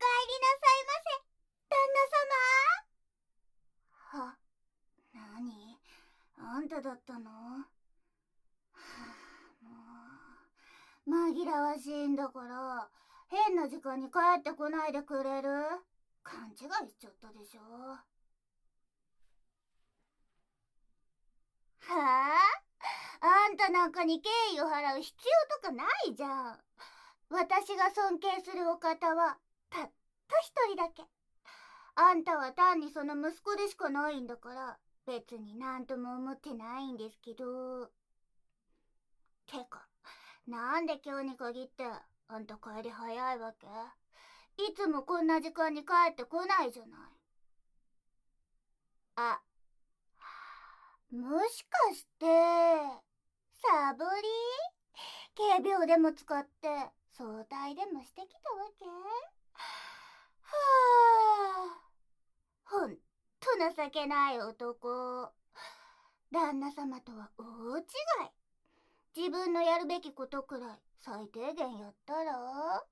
りなさいませ、旦那様。は、なに？あんただったの？はあ、もう、紛らわしいんだから、変な時間に帰ってこないでくれる？勘違いしちゃったでしょ。はあ？あんたなんかに敬意を払う必要とかないじゃん。私が尊敬するお方はたった一人だけ。あんたは単にその息子でしかないんだから、別になんとも思ってないんですけど。てか、なんで今日に限ってあんた帰り早いわけ？いつもこんな時間に帰ってこないじゃない。あ、もしかして、サボり？軽病でも使って早退でもしてきたわけ？はあ、ほんと情けない男。旦那様とは大違い。自分のやるべきことくらい最低限やったら？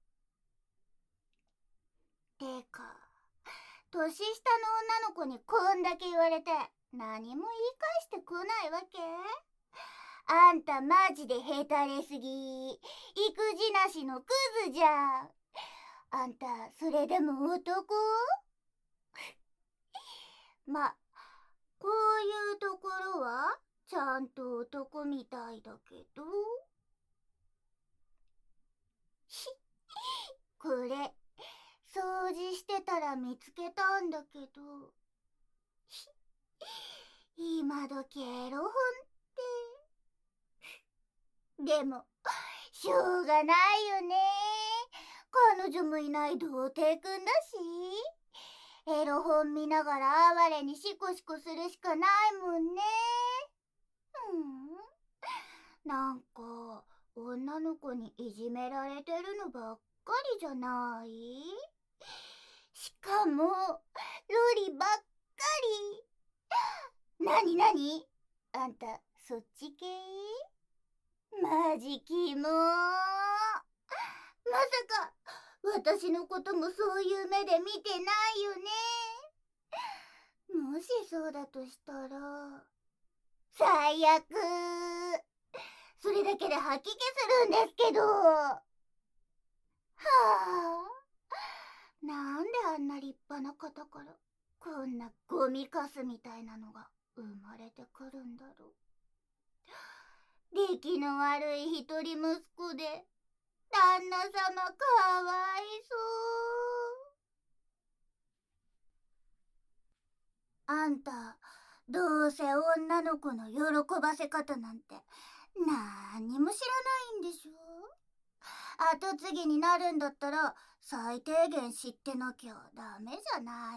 てか、年下の女の子にこんだけ言われて何も言い返してこないわけ？あんたマジでヘタレすぎ。育児なしのクズじゃん。あんたそれでも男？ま、こういうところはちゃんと男みたいだけど。これ掃除してたら見つけたんだけど、今時エロ本って。でもしょうがないよね。彼女もいない童貞くんだし、エロ本見ながら哀れにシコシコするしかないもんね。なんか女の子にいじめられてるのばっかりじゃない？しかもロリばっかり。なになに？あんたそっち系？マジキモー。まさか私のこともそういう目で見てないよね。もしそうだとしたら最悪。それだけで吐き気するんですけど。はあ、なんであんな立派な方からこんなゴミカスみたいなのが生まれてくるんだろう。出来の悪い一人息子で旦那様かわいそう。あんたどうせ女の子の喜ばせ方なんてなんにも知らないんでしょ？後継ぎになるんだったら最低限知ってなきゃダメじゃない？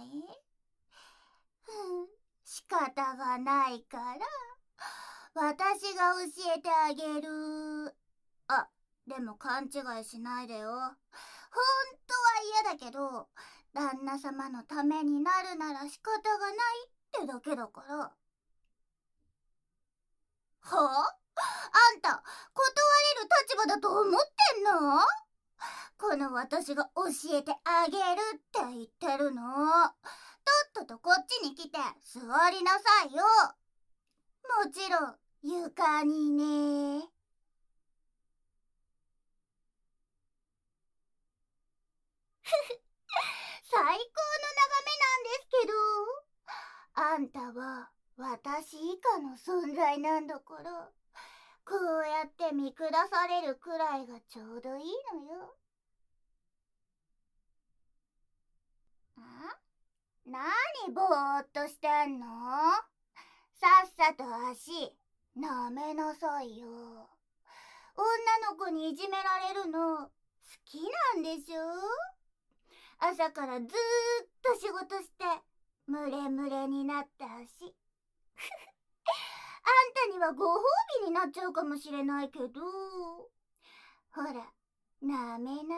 仕方がないから私が教えてあげる。あ、でも勘違いしないでよ。ほんとは嫌だけど、旦那様のためになるなら仕方がないってだけだから。はあ？あんた、断れる立場だと思ってんの？この私が教えてあげるって言ってるの。とっととこっちに来て座りなさいよ。もちろん床にね。最高の眺めなんですけど、あんたは私以下の存在なんだから、こうやって見下されるくらいがちょうどいいのよ。なにぼーっとしてんの？さっさと足舐めなさいよ。女の子にいじめられるの好きなんでしょ？朝からずーっと仕事してムレムレになったし。あんたにはご褒美になっちゃうかもしれないけど、ほら、なめな。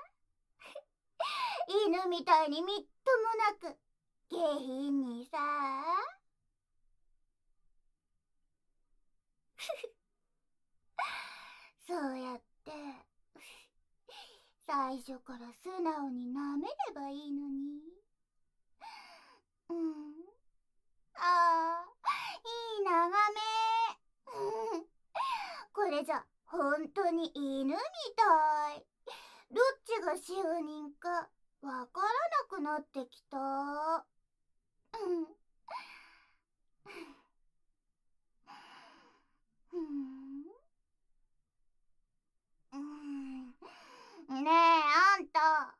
犬みたいにみっともなく下品にさ。そうやって最初から素直に舐めればいいのに。ああ、いい眺め。これじゃ本当に犬みたい。どっちがシウニンかわからなくなってきた。ねえ、あんた。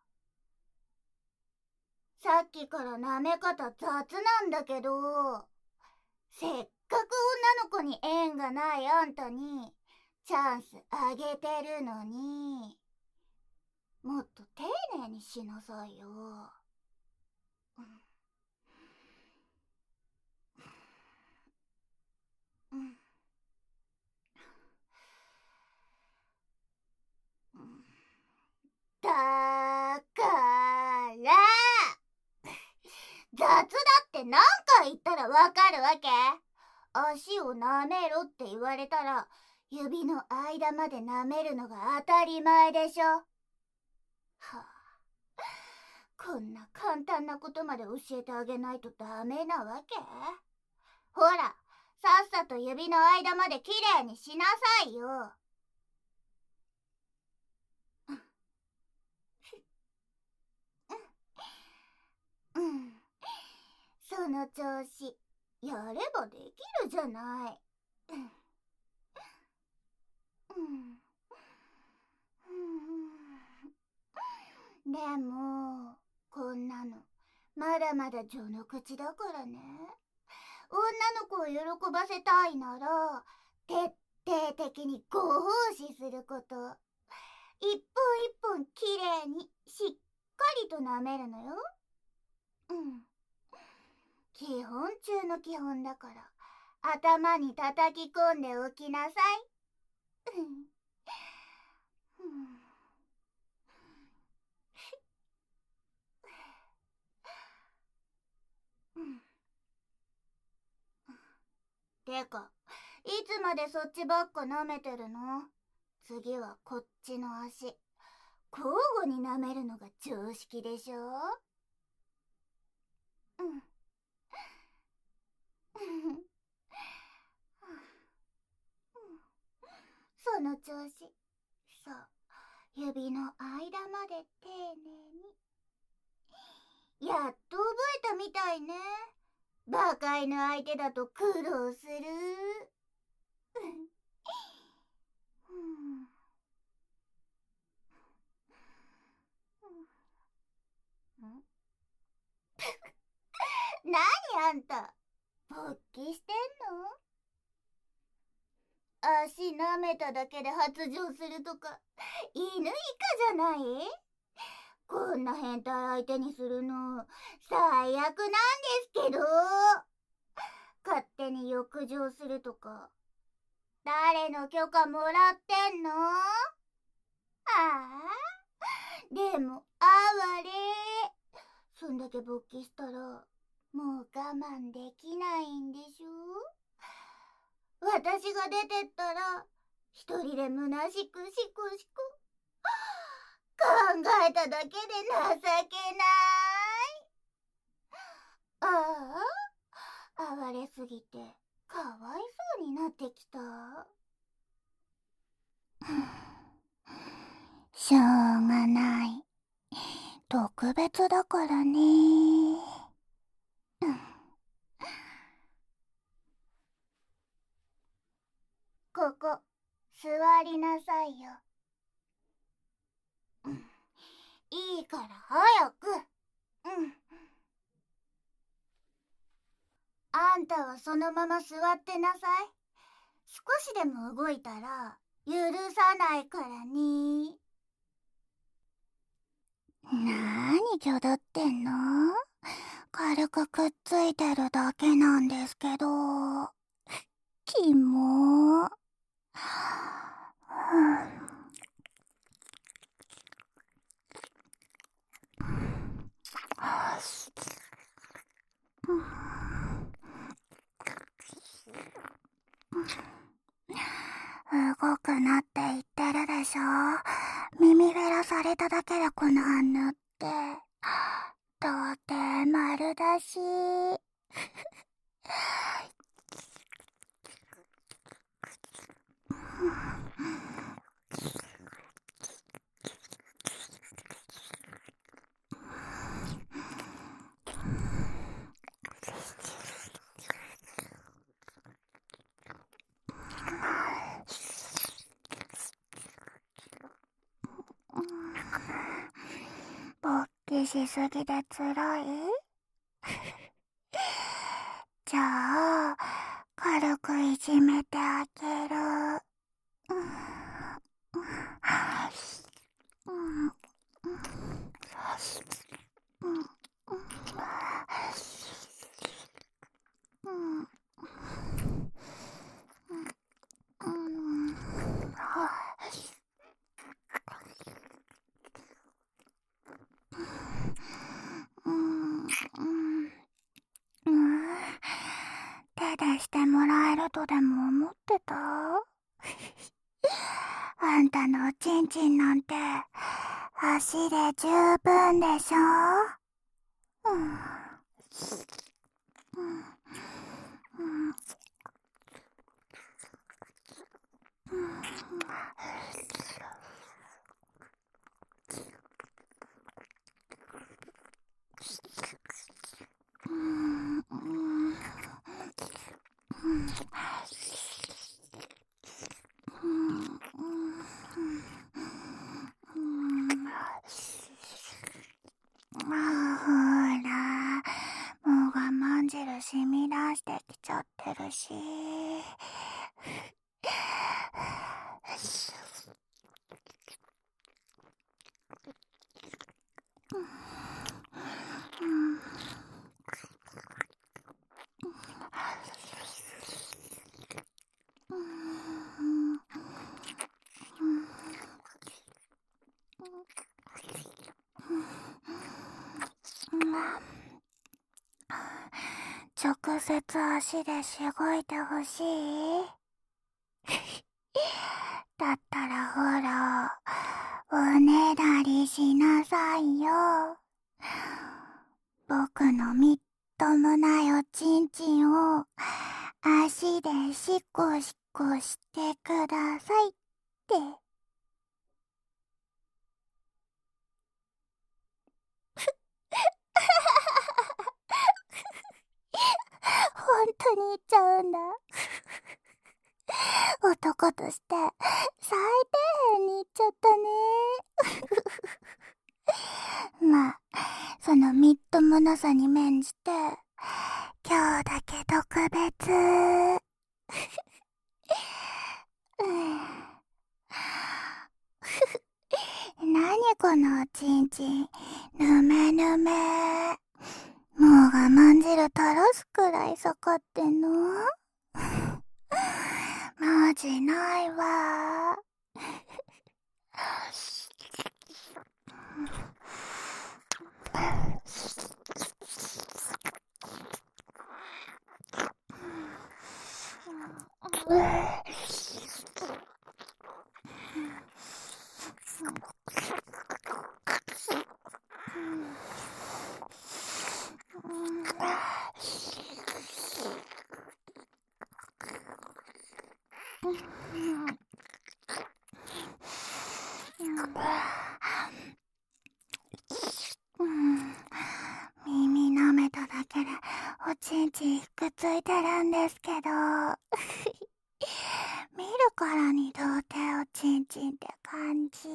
さっきから舐め方雑なんだけど、せっかく女の子に縁がないあんたにチャンスあげてるのに、もっと丁寧にしなさいよ。だから雑だって何回言ったらわかるわけ？足を舐めろって言われたら指の間まで舐めるのが当たり前でしょ。はあ、こんな簡単なことまで教えてあげないとダメなわけ？ほら、さっさと指の間まできれいにしなさいよ。その調子、やればできるじゃない。でも、こんなの、まだまだ序の口だからね。女の子を喜ばせたいなら、徹底的にご奉仕すること。一本一本きれいにしっかりと舐めるのよ。基本中の基本だから、頭に叩き込んでおきなさい。てか、いつまでそっちばっか舐めてるの？次はこっちの足。交互に舐めるのが常識でしょ？その調子。そう、指の間まで丁寧に。やっと覚えたみたいね。バカ犬相手だと苦労する。何あんた、勃起してんの？足舐めただけで発情するとか、犬以下じゃない？こんな変態相手にするの最悪なんですけど。勝手に浴場するとか、誰の許可もらってんの？でも哀れ。そんだけ勃起したらもう我慢できないんでしょ？私が出てったら一人で虚しくしこしこ。考えただけで情けない。哀れすぎてかわいそうになってきた。しょうがない。特別だからね。ここ、座りなさいよ。いいから早く。あんたはそのまま座ってなさい。少しでも動いたら許さないからね。なーにきょどってんの？軽くくっついてるだけなんですけど。キモー。動くなって言ってるでしょ。 耳フェラされただけでこの反応って、到底丸だし。勃起しすぎでつらい？じゃあ、軽くいじめてあげる。手でしてもらえるとでも思ってた？あんたのおちんちんなんて足で十分でしょ？ほら、もう我慢汁染み出してきちゃってるし。直接足でしごいてほしい？だったらほら、おねだりしなさいよ。僕のみっともないおちんちんを足でシコシコしてくださいって。本当に言っちゃうんだ。男として最低限に言っちゃったね。まあ、そのみっともなさに免じて、今日だけ特別。何このおちんちん、ぬめぬめ。もう我慢汁垂らすくらいさかってんの？マジないわ。耳舐めただけでおちんちんくっついてるんですけど。見るからに童貞おちんちんって感じ。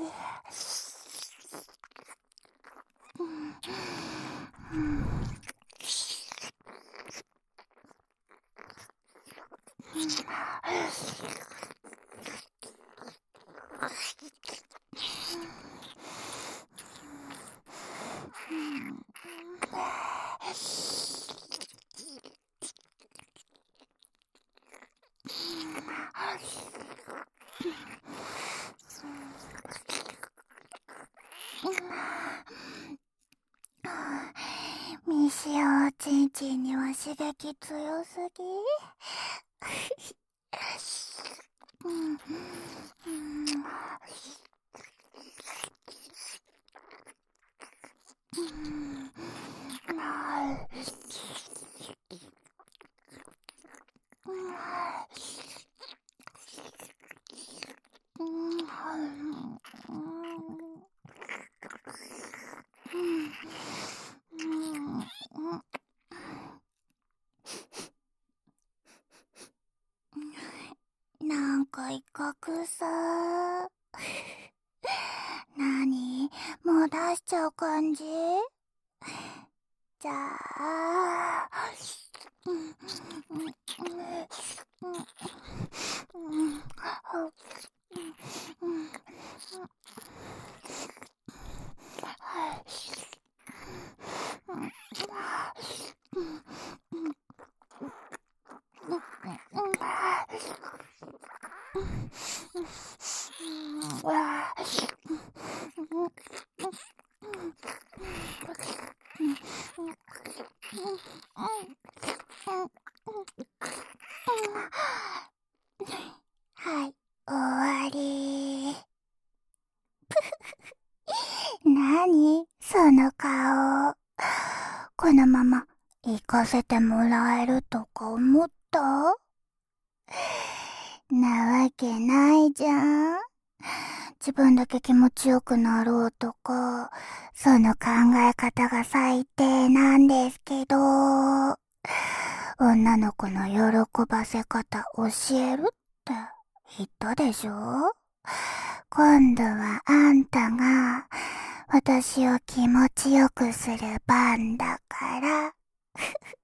未使用おちんちんには刺激強すぎ。 なんか威嚇さ。なに？もう出しちゃう感じ？じゃあ、はい、終わり。なにその顔。このまま行かせてもらえるとか思った？なわけないじゃん。自分だけ気持ちよくなろうとか、その考え方が最低なんですけど、女の子の喜ばせ方教えるって言ったでしょ？今度はあんたが私を気持ちよくする番だから。